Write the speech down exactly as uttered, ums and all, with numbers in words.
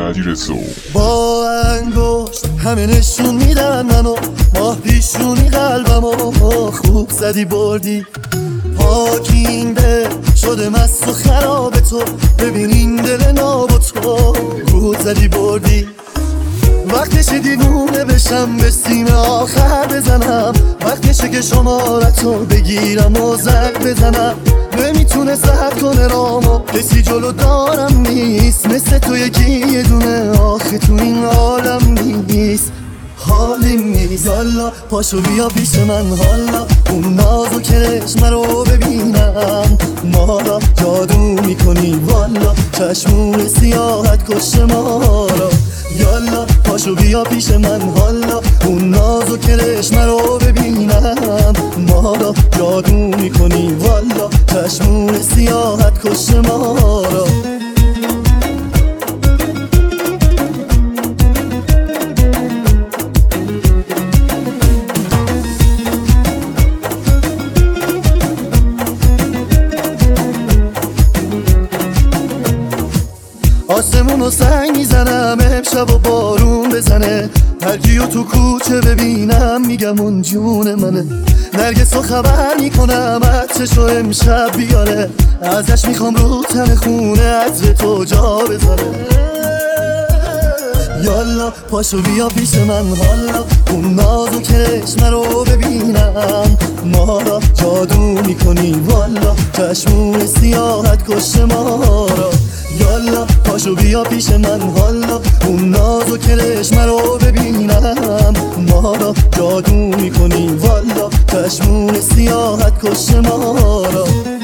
علیرضا. با انگشت همه نشون میدن منو، ماه پیشونی قلبمو خوب زدی بردی. پاکینده شده مست و خراب تو، ببین این دل ناب و تو خوب زدی بردی. وقتشه دیوونه بشم به سیم آخر بزنم، وقتشه که شمارتو بگیرم و زد بزنم. نمیتونه زد کنه رامو، کسی جلو دارم نیست مثل تو یکی یه دونه، آخه تو این عالم نیست. حالی نیست یالا پاشو بیا پیش من، حالا اون ناز و کرشمه رو ببینم. ما را جادو میکنی والا، چشمون سیاحت کشه ما را. یالا پاشو بیا پیش من، حالا اون ناز و کرشمه رو ببینم. ما را جادو میکنی والا، چشمون سیاحت کشه ما را. آسمونو سنگ میزنم امشب و بارون بزنه، هرکیو تو کوچه ببینم میگم اون جون منه. نرگسو خبر میکنم عطرشو امشب بیاره، ازش میخوام رو تن خونه عطر تو جا بذاره. یالا پاشو بیا پیش من، حالا اون ناز و کرشمه رو ببینم. ما را جادو میکنی والا، چشمون سیاحت کشه ما را. یالا پاشو بیا پیش من، حالا اون ناز و کرشمه رو ببینم. ما را جادو میکنی والا، چشمون سیاحت کشه ما را.